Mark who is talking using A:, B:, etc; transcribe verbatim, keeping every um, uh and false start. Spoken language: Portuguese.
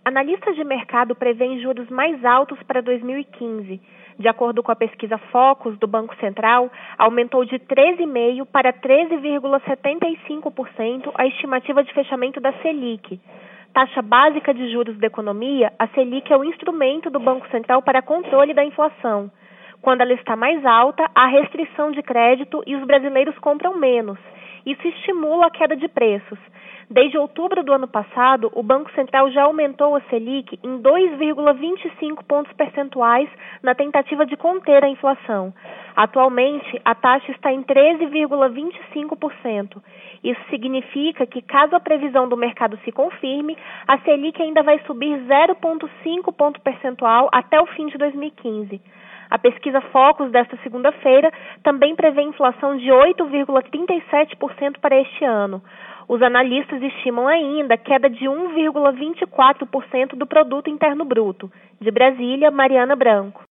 A: Analistas de mercado prevêem juros mais altos para dois mil e quinze. De acordo com a pesquisa Focus do Banco Central, aumentou de treze vírgula cinco por cento para treze vírgula setenta e cinco por cento a estimativa de fechamento da Selic. Taxa básica de juros da economia, a Selic é o instrumento do Banco Central para controle da inflação. Quando ela está mais alta, há restrição de crédito e os brasileiros compram menos. Isso estimula a queda de preços. Desde outubro do ano passado, o Banco Central já aumentou a Selic em dois vírgula vinte e cinco pontos percentuais na tentativa de conter a inflação. Atualmente, a taxa está em treze vírgula vinte e cinco por cento. Isso significa que, caso a previsão do mercado se confirme, a Selic ainda vai subir zero vírgula cinco ponto percentual até o fim de dois mil e quinze. A pesquisa Focus desta segunda-feira também prevê inflação de oito vírgula trinta e sete por cento para este ano. Os analistas estimam ainda queda de um vírgula vinte e quatro por cento do produto interno bruto. De Brasília, Mariana Branco.